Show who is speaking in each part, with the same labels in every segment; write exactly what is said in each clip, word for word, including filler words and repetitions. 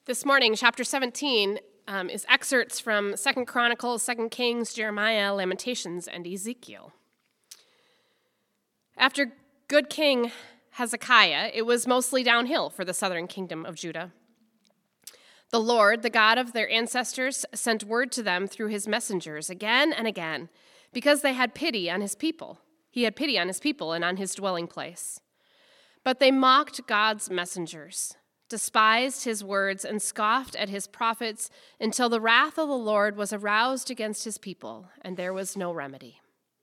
Speaker 1: This morning, chapter seventeen um, is excerpts from Second Chronicles, Second Kings, Jeremiah, Lamentations, and Ezekiel. After good King Hezekiah, it was mostly downhill for the southern kingdom of Judah. The Lord, the God of their ancestors, sent word to them through his messengers again and again, because they had pity on his people. He had pity on his people and on his dwelling place. But they mocked God's messengers, despised his words, and scoffed at his prophets until the wrath of the Lord was aroused against his people, and there was no remedy.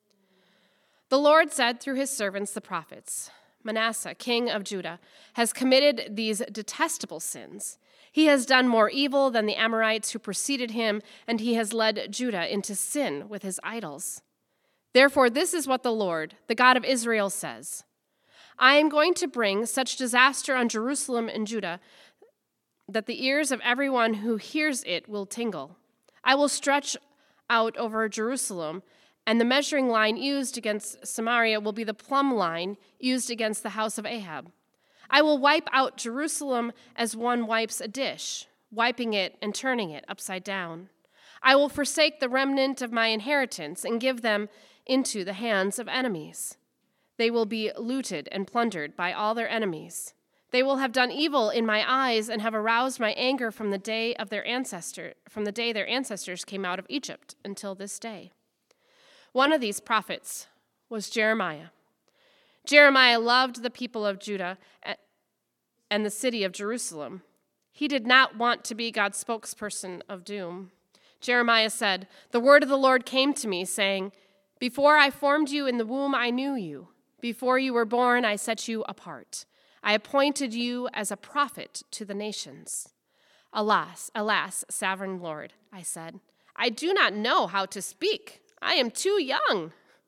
Speaker 1: The Lord said through his servants, the prophets, Manasseh, king of Judah, has committed these detestable sins. He has done more evil than the Amorites who preceded him, and he has led Judah into sin with his idols. Therefore, this is what the Lord, the God of Israel, says. I am going to bring such disaster on Jerusalem and Judah that the ears of everyone who hears it will tingle. I will stretch out over Jerusalem, and the measuring line used against Samaria will be the plumb line used against the house of Ahab. I will wipe out Jerusalem as one wipes a dish, wiping it and turning it upside down. I will forsake the remnant of my inheritance and give them into the hands of enemies. They will be looted and plundered by all their enemies. They will have done evil in my eyes and have aroused my anger from the day of their ancestor, from the day their ancestors came out of Egypt until this day. One of these prophets was Jeremiah. Jeremiah loved the people of Judah and the city of Jerusalem. He did not want to be God's spokesperson of doom. Jeremiah said, "The word of the Lord came to me, saying, Before I formed you in the womb, I knew you. Before you were born, I set you apart. I appointed you as a prophet to the nations. Alas, alas, sovereign Lord, I said, I do not know how to speak. I am too young."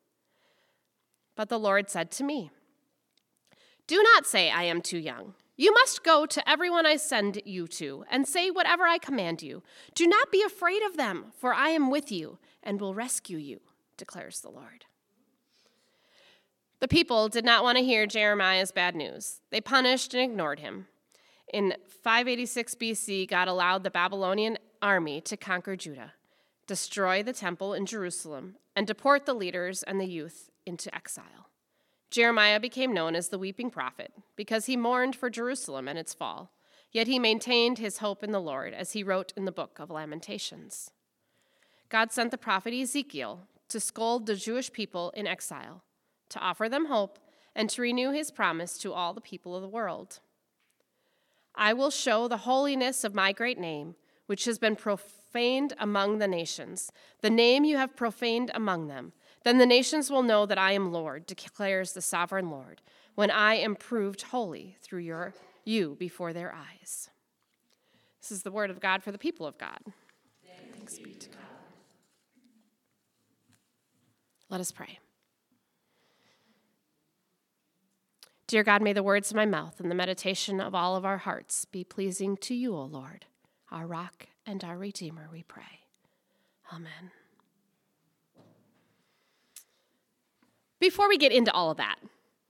Speaker 1: But the Lord said to me, "Do not say I am too young. You must go to everyone I send you to and say whatever I command you. Do not be afraid of them, for I am with you and will rescue you, declares the Lord." The people did not want to hear Jeremiah's bad news. They punished and ignored him. In five eighty-six B C, God allowed the Babylonian army to conquer Judah, destroy the temple in Jerusalem, and deport the leaders and the youth into exile. Jeremiah became known as the weeping prophet because he mourned for Jerusalem and its fall, yet he maintained his hope in the Lord, as he wrote in the book of Lamentations. God sent the prophet Ezekiel to scold the Jewish people in exile, to offer them hope, and to renew his promise to all the people of the world. "I will show the holiness of my great name, which has been profaned among the nations, the name you have profaned among them. Then the nations will know that I am Lord, declares the sovereign Lord, when I am proved holy through your, you before their eyes." This is the word of God for the people of God. Thanks be to God. Let us pray. Dear God, may the words of my mouth and the meditation of all of our hearts be pleasing to you, O Lord, our rock and our redeemer, we pray. Amen. Before we get into all of that,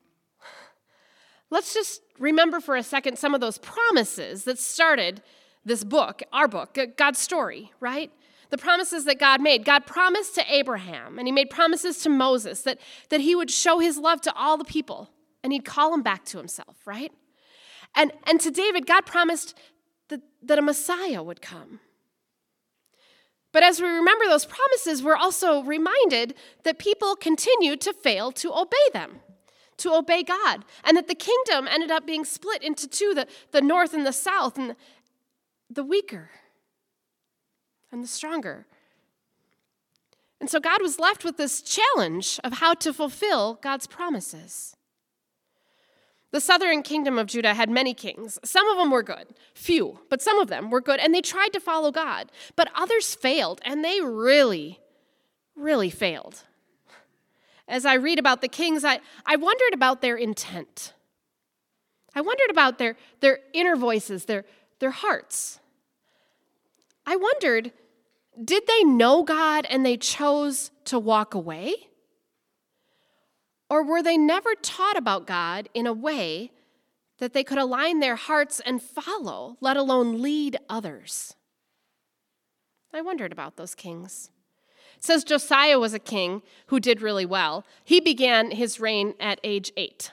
Speaker 1: let's just remember for a second some of those promises that started this book, our book, God's story, right? The promises that God made. God promised to Abraham, and he made promises to Moses that, that he would show his love to all the people, and he'd call them back to himself, right? And, and to David, God promised that, that a Messiah would come. But as we remember those promises, we're also reminded that people continued to fail to obey them, to obey God, and that the kingdom ended up being split into two, the, the north and the south, and the, the weaker and the stronger. And so God was left with this challenge of how to fulfill God's promises. The southern kingdom of Judah had many kings. Some of them were good, few, but some of them were good, and they tried to follow God. But others failed, and they really, really failed. As I read about the kings, I, I wondered about their intent. I wondered about their, their inner voices, their, their hearts. I wondered, did they know God and they chose to walk away? Or were they never taught about God in a way that they could align their hearts and follow, let alone lead others. I wondered about those kings. It says Josiah was a king who did really well. He began his reign at age eight.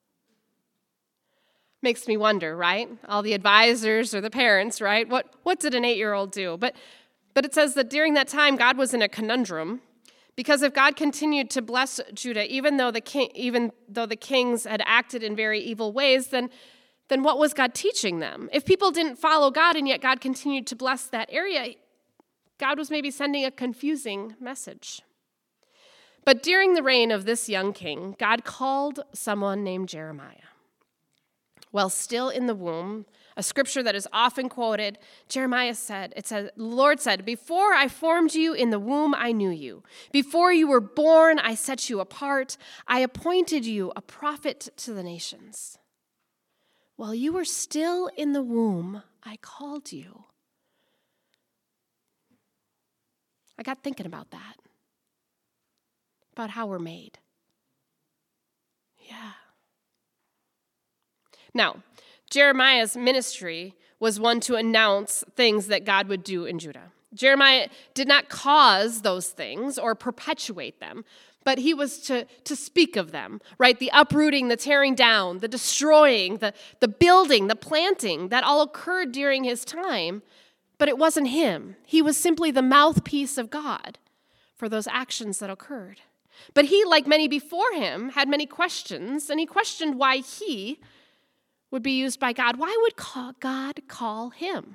Speaker 1: Makes me wonder, right? All the advisors or the parents, right? What what did an eight-year-old do? But but it says that during that time, God was in a conundrum, because if God continued to bless Judah, even though the king, even though the kings had acted in very evil ways, then then what was God teaching them? If people didn't follow God and yet God continued to bless that area, God was maybe sending a confusing message. But during the reign of this young king, God called someone named Jeremiah. While still in the womb, a scripture that is often quoted, Jeremiah said, it says, the Lord said, "Before I formed you in the womb, I knew you. Before you were born, I set you apart. I appointed you a prophet to the nations. While you were still in the womb, I called you." I got thinking about that, about how we're made. Yeah. Now, Jeremiah's ministry was one to announce things that God would do in Judah. Jeremiah did not cause those things or perpetuate them, but he was to, to speak of them, right? The uprooting, the tearing down, the destroying, the, the building, the planting, that all occurred during his time, but it wasn't him. He was simply the mouthpiece of God for those actions that occurred. But he, like many before him, had many questions, and he questioned why he would be used by God. Why would God call him?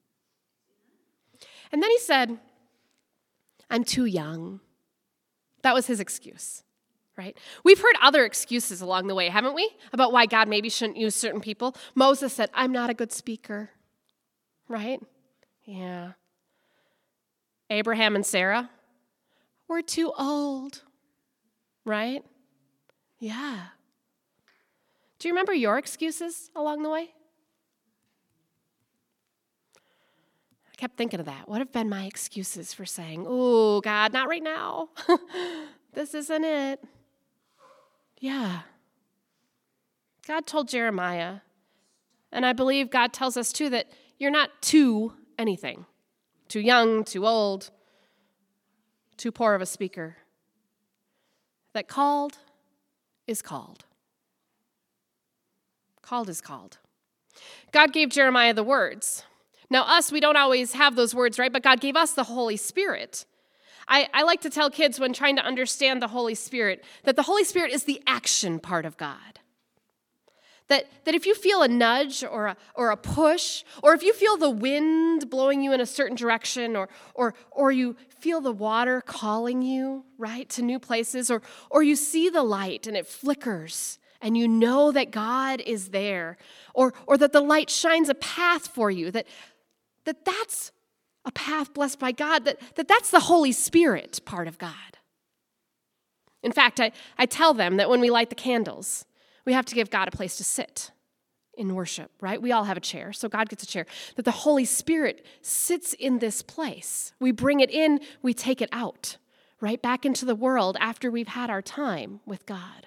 Speaker 1: And then he said, "I'm too young." That was his excuse, right? We've heard other excuses along the way, haven't we? About why God maybe shouldn't use certain people. Moses said, "I'm not a good speaker," right? Yeah. Abraham and Sarah, "We're too old," right? Yeah. Do you remember your excuses along the way? I kept thinking of that. What have been my excuses for saying, "Oh, God, not right now. This isn't it." Yeah. God told Jeremiah, and I believe God tells us too, that you're not too anything. Too young, too old, too poor of a speaker. That called is called. Called is called. God gave Jeremiah the words. Now us, we don't always have those words, right? But God gave us the Holy Spirit. I, I like to tell kids when trying to understand the Holy Spirit that the Holy Spirit is the action part of God. That, that if you feel a nudge or a, or a push, or if you feel the wind blowing you in a certain direction, or, or, or you feel the water calling you, right, to new places, or, or you see the light and it flickers, and you know that God is there, or, or that the light shines a path for you, that, that that's a path blessed by God, that, that that's the Holy Spirit part of God. In fact, I, I tell them that when we light the candles, we have to give God a place to sit in worship, right? We all have a chair, so God gets a chair. That the Holy Spirit sits in this place. We bring it in, we take it out, right? Back into the world after we've had our time with God.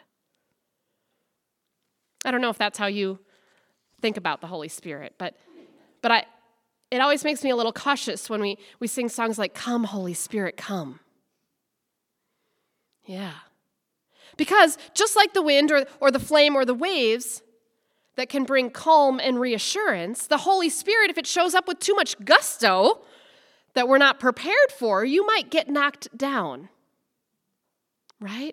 Speaker 1: I don't know if that's how you think about the Holy Spirit, but but I it always makes me a little cautious when we, we sing songs like, "Come, Holy Spirit, come." Yeah. Because just like the wind or, or the flame or the waves that can bring calm and reassurance, the Holy Spirit, if it shows up with too much gusto that we're not prepared for, you might get knocked down, right?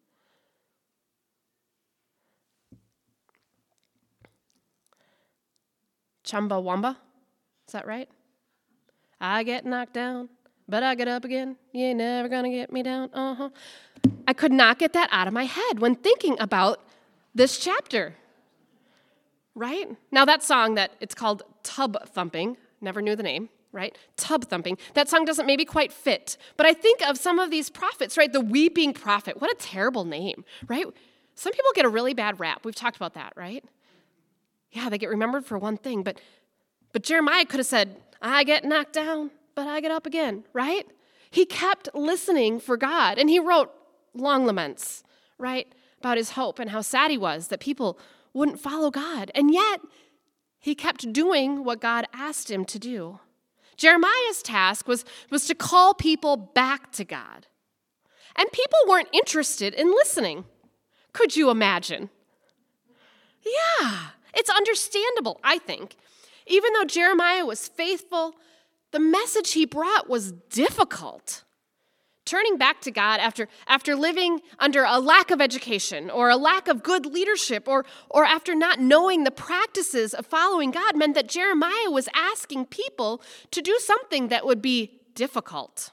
Speaker 1: Chumbawamba, is that right? I get knocked down, but I get up again. You ain't never gonna get me down. Uh-huh. I could not get that out of my head when thinking about this chapter, right? Now that song that it's called Tub Thumping, never knew the name, right? Tub Thumping. That song doesn't maybe quite fit, but I think of some of these prophets, right? The weeping prophet. What a terrible name, right? Some people get a really bad rap. We've talked about that, right? Yeah, they get remembered for one thing, but but Jeremiah could have said, "I get knocked down, but I get up again," right? He kept listening for God, and he wrote long laments, right, about his hope and how sad he was that people wouldn't follow God. And yet, he kept doing what God asked him to do. Jeremiah's task was, was to call people back to God. And people weren't interested in listening. Could you imagine? Yeah, it's understandable, I think. Even though Jeremiah was faithful, the message he brought was difficult. Turning back to God after, after living under a lack of education or a lack of good leadership or, or after not knowing the practices of following God meant that Jeremiah was asking people to do something that would be difficult.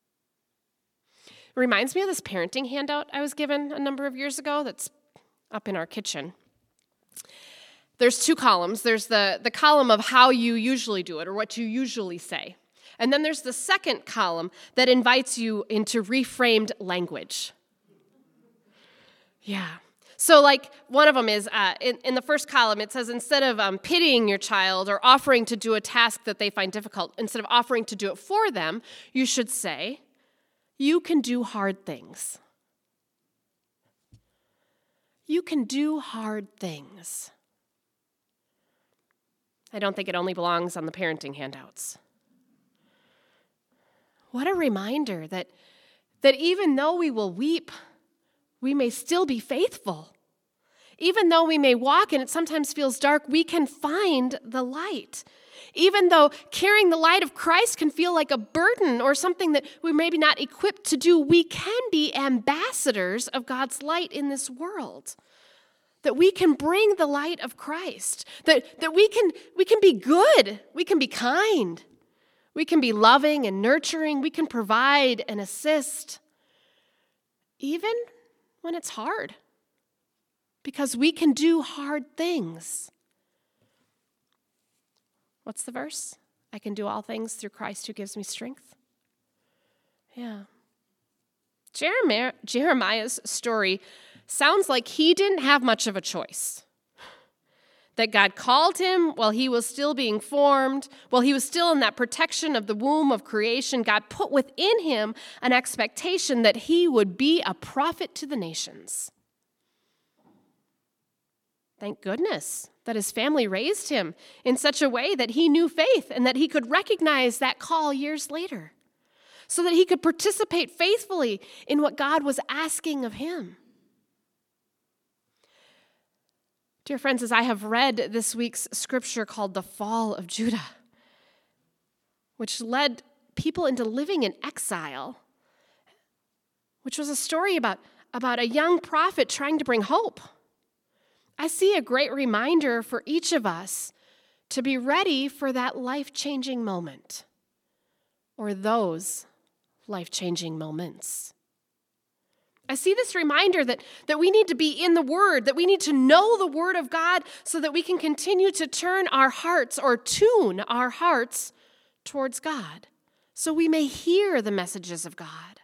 Speaker 1: It reminds me of this parenting handout I was given a number of years ago that's up in our kitchen. There's two columns. There's the, the column of how you usually do it or what you usually say. And then there's the second column that invites you into reframed language. Yeah. So like one of them is, uh, in, in the first column, it says instead of um, pitying your child or offering to do a task that they find difficult, instead of offering to do it for them, you should say, you can do hard things. You can do hard things. I don't think it only belongs on the parenting handouts. What a reminder that, that even though we will weep, we may still be faithful. Even though we may walk and it sometimes feels dark, we can find the light. Even though carrying the light of Christ can feel like a burden or something that we're maybe not equipped to do, we can be ambassadors of God's light in this world. That we can bring the light of Christ. That, that we can, we can be good. We can be kind. We can be loving and nurturing. We can provide and assist, even when it's hard, because we can do hard things. What's the verse? I can do all things through Christ who gives me strength. Yeah. Jeremiah, Jeremiah's story sounds like he didn't have much of a choice. That God called him while he was still being formed, while he was still in that protection of the womb of creation. God put within him an expectation that he would be a prophet to the nations. Thank goodness that his family raised him in such a way that he knew faith and that he could recognize that call years later, so that he could participate faithfully in what God was asking of him. Dear friends, as I have read this week's scripture called The Fall of Judah, which led people into living in exile, which was a story about, about a young prophet trying to bring hope, I see a great reminder for each of us to be ready for that life-changing moment, or those life-changing moments. I see this reminder that, that we need to be in the Word, that we need to know the Word of God so that we can continue to turn our hearts or tune our hearts towards God, so we may hear the messages of God.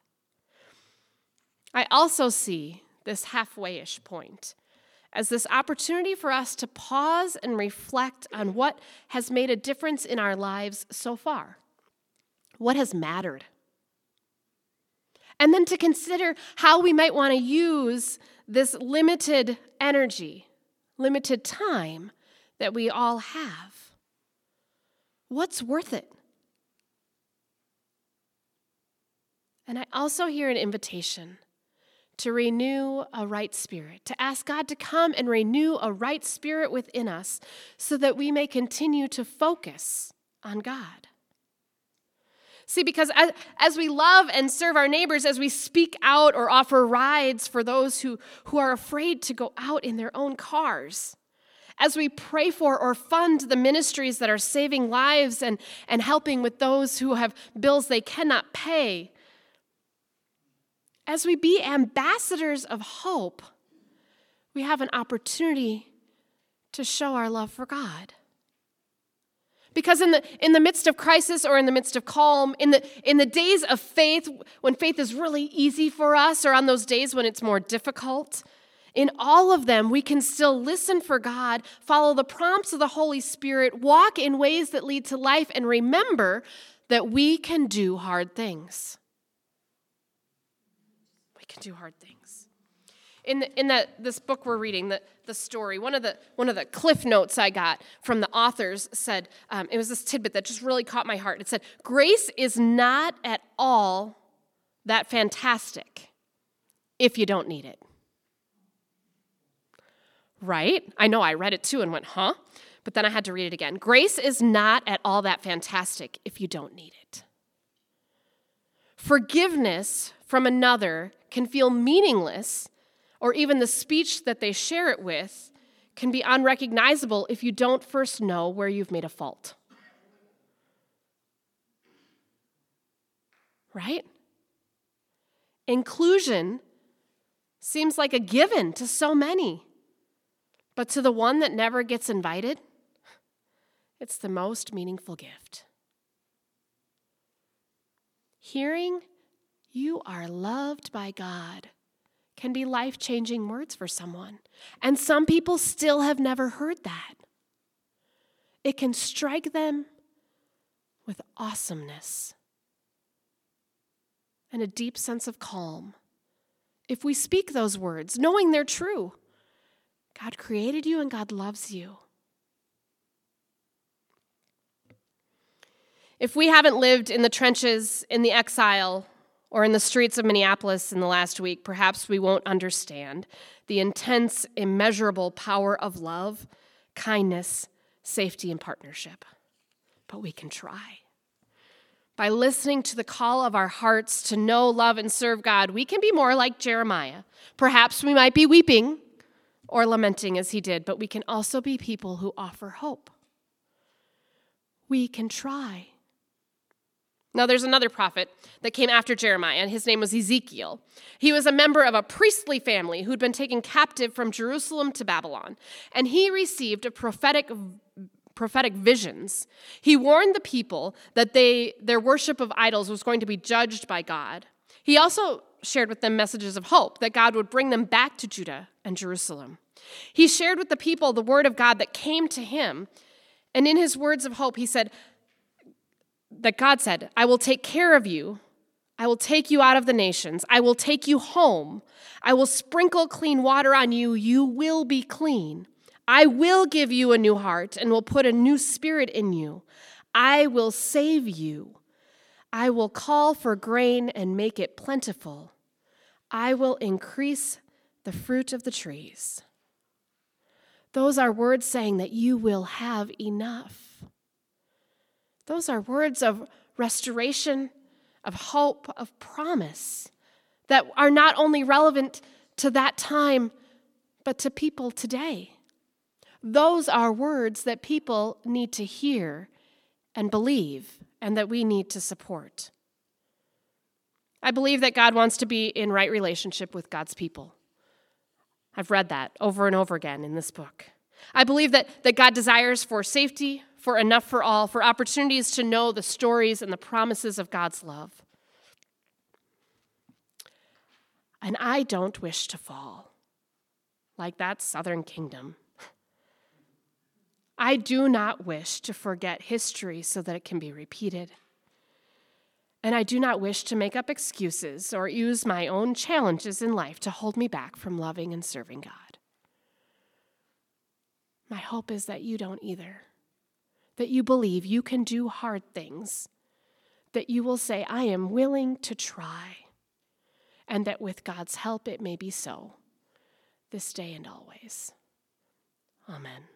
Speaker 1: I also see this halfway-ish point as this opportunity for us to pause and reflect on what has made a difference in our lives so far, what has mattered. And then to consider how we might want to use this limited energy, limited time that we all have. What's worth it? And I also hear an invitation to renew a right spirit, to ask God to come and renew a right spirit within us so that we may continue to focus on God. See, because as, as we love and serve our neighbors, as we speak out or offer rides for those who, who are afraid to go out in their own cars, as we pray for or fund the ministries that are saving lives and, and helping with those who have bills they cannot pay, as we be ambassadors of hope, we have an opportunity to show our love for God. Because in the in the midst of crisis or in the midst of calm, in the in the days of faith, when faith is really easy for us, or on those days when it's more difficult, in all of them, we can still listen for God, follow the prompts of the Holy Spirit, walk in ways that lead to life, and remember that we can do hard things. We can do hard things. In the, in the, this book we're reading, the, the story, one of the one of the cliff notes I got from the authors said, um, it was this tidbit that just really caught my heart. It said, grace is not at all that fantastic if you don't need it. Right? I know, I read it too and went, huh? But then I had to read it again. Grace is not at all that fantastic if you don't need it. Forgiveness from another can feel meaningless, or even the speech that they share it with can be unrecognizable if you don't first know where you've made a fault. Right? Inclusion seems like a given to so many, but to the one that never gets invited, it's the most meaningful gift. Hearing you are loved by God can be life-changing words for someone, and some people still have never heard that. It can strike them with awesomeness and a deep sense of calm if we speak those words, knowing they're true. God created you and God loves you. If we haven't lived in the trenches, in the exile, or in the streets of Minneapolis in the last week, perhaps we won't understand the intense, immeasurable power of love, kindness, safety, and partnership. But we can try. By listening to the call of our hearts to know, love, and serve God, we can be more like Jeremiah. Perhaps we might be weeping or lamenting as he did, but we can also be people who offer hope. We can try. Now, there's another prophet that came after Jeremiah, and his name was Ezekiel. He was a member of a priestly family who'd been taken captive from Jerusalem to Babylon, and he received a prophetic prophetic visions. He warned the people that they their worship of idols was going to be judged by God. He also shared with them messages of hope, that God would bring them back to Judah and Jerusalem. He shared with the people the word of God that came to him, and in his words of hope, he said, that God said, I will take care of you. I will take you out of the nations. I will take you home. I will sprinkle clean water on you. You will be clean. I will give you a new heart and will put a new spirit in you. I will save you. I will call for grain and make it plentiful. I will increase the fruit of the trees. Those are words saying that you will have enough. Those are words of restoration, of hope, of promise that are not only relevant to that time, but to people today. Those are words that people need to hear and believe, and that we need to support. I believe that God wants to be in right relationship with God's people. I've read that over and over again in this book. I believe that, that God desires for safety, for enough for all, for opportunities to know the stories and the promises of God's love. And I don't wish to fall like that southern kingdom. I do not wish to forget history so that it can be repeated. And I do not wish to make up excuses or use my own challenges in life to hold me back from loving and serving God. My hope is that you don't either. That you believe you can do hard things, that you will say, I am willing to try, and that with God's help it may be so, this day and always. Amen.